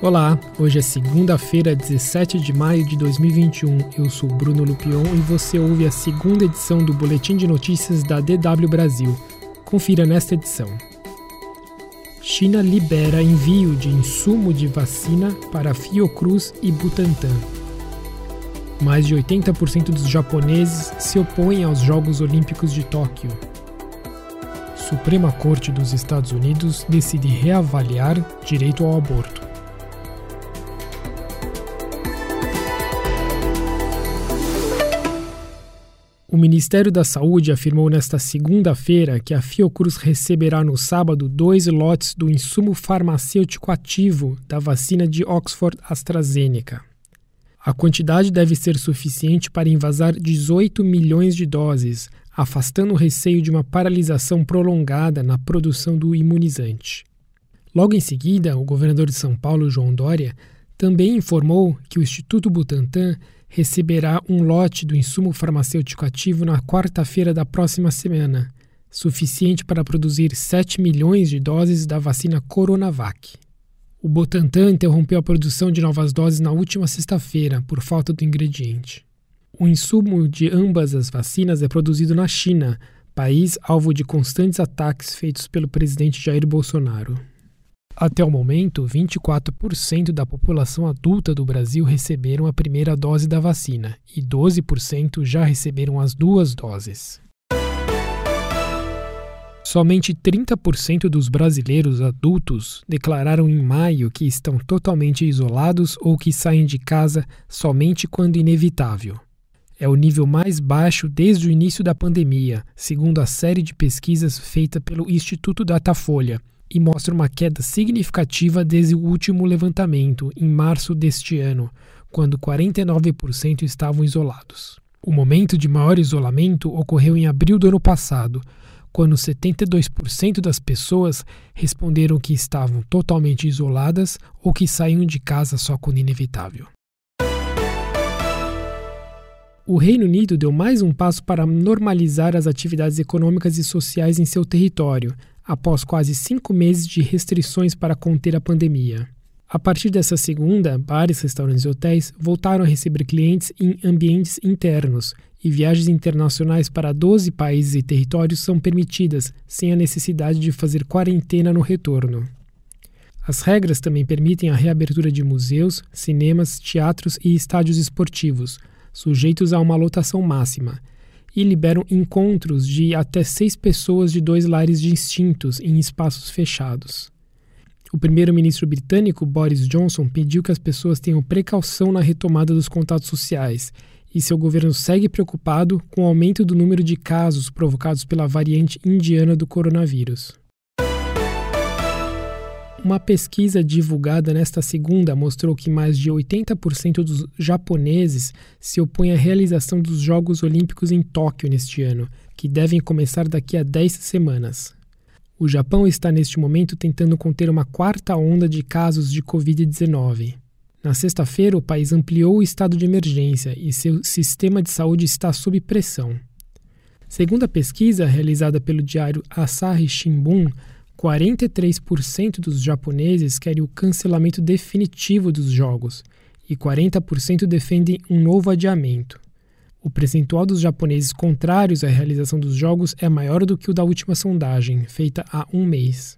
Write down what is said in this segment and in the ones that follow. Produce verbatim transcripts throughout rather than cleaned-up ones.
Olá, hoje é segunda-feira, dezessete de maio de dois mil e vinte e um. Eu sou Bruno Lupion e você ouve a segunda edição do Boletim de Notícias da D W Brasil. Confira nesta edição. China libera envio de insumo de vacina para Fiocruz e Butantan. Mais de oitenta por cento dos japoneses se opõem aos Jogos Olímpicos de Tóquio. Suprema Corte dos Estados Unidos decide reavaliar direito ao aborto. O Ministério da Saúde afirmou nesta segunda-feira que a Fiocruz receberá no sábado dois lotes do insumo farmacêutico ativo da vacina de Oxford AstraZeneca. A quantidade deve ser suficiente para envasar dezoito milhões de doses, afastando o receio de uma paralisação prolongada na produção do imunizante. Logo em seguida, o governador de São Paulo, João Dória, também informou que o Instituto Butantan receberá um lote do insumo farmacêutico ativo na quarta-feira da próxima semana, suficiente para produzir sete milhões de doses da vacina Coronavac. O Butantan interrompeu a produção de novas doses na última sexta-feira, por falta do ingrediente. O insumo de ambas as vacinas é produzido na China, país alvo de constantes ataques feitos pelo presidente Jair Bolsonaro. Até o momento, vinte e quatro por cento da população adulta do Brasil receberam a primeira dose da vacina e doze por cento já receberam as duas doses. Somente trinta por cento dos brasileiros adultos declararam em maio que estão totalmente isolados ou que saem de casa somente quando inevitável. É o nível mais baixo desde o início da pandemia, segundo a série de pesquisas feita pelo Instituto Datafolha, e mostra uma queda significativa desde o último levantamento, em março deste ano, quando quarenta e nove por cento estavam isolados. O momento de maior isolamento ocorreu em abril do ano passado, quando setenta e dois por cento das pessoas responderam que estavam totalmente isoladas ou que saíam de casa só quando inevitável. O Reino Unido deu mais um passo para normalizar as atividades econômicas e sociais em seu território, após quase cinco meses de restrições para conter a pandemia. A partir dessa segunda, bares, restaurantes e hotéis voltaram a receber clientes em ambientes internos e viagens internacionais para doze países e territórios são permitidas, sem a necessidade de fazer quarentena no retorno. As regras também permitem a reabertura de museus, cinemas, teatros e estádios esportivos, sujeitos a uma lotação máxima, e liberam encontros de até seis pessoas de dois lares distintos em espaços fechados. O primeiro-ministro britânico Boris Johnson pediu que as pessoas tenham precaução na retomada dos contatos sociais e seu governo segue preocupado com o aumento do número de casos provocados pela variante indiana do coronavírus. Uma pesquisa divulgada nesta segunda mostrou que mais de oitenta por cento dos japoneses se opõem à realização dos Jogos Olímpicos em Tóquio neste ano, que devem começar daqui a dez semanas. O Japão está neste momento tentando conter uma quarta onda de casos de covid dezenove. Na sexta-feira, o país ampliou o estado de emergência e seu sistema de saúde está sob pressão. Segundo a pesquisa realizada pelo diário Asahi Shimbun, quarenta e três por cento dos japoneses querem o cancelamento definitivo dos jogos e quarenta por cento defendem um novo adiamento. O percentual dos japoneses contrários à realização dos jogos é maior do que o da última sondagem, feita há um mês.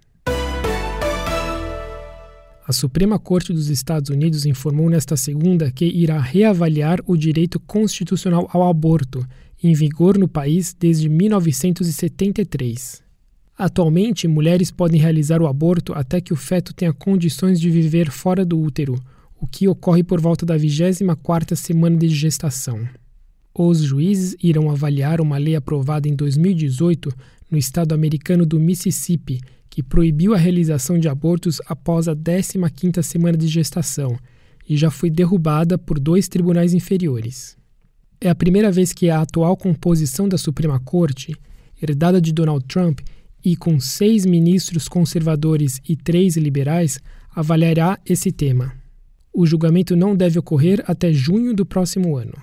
A Suprema Corte dos Estados Unidos informou nesta segunda que irá reavaliar o direito constitucional ao aborto, em vigor no país desde mil novecentos e setenta e três. Atualmente, mulheres podem realizar o aborto até que o feto tenha condições de viver fora do útero, o que ocorre por volta da vigésima quarta semana de gestação. Os juízes irão avaliar uma lei aprovada em dois mil e dezoito no estado americano do Mississippi, que proibiu a realização de abortos após a décima quinta semana de gestação e já foi derrubada por dois tribunais inferiores. É a primeira vez que a atual composição da Suprema Corte, herdada de Donald Trump, e com seis ministros conservadores e três liberais, avaliará esse tema. O julgamento não deve ocorrer até junho do próximo ano.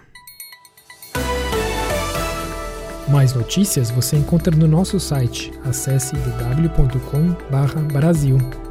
Mais notícias você encontra no nosso site. Acesse d w ponto com barra Brasil.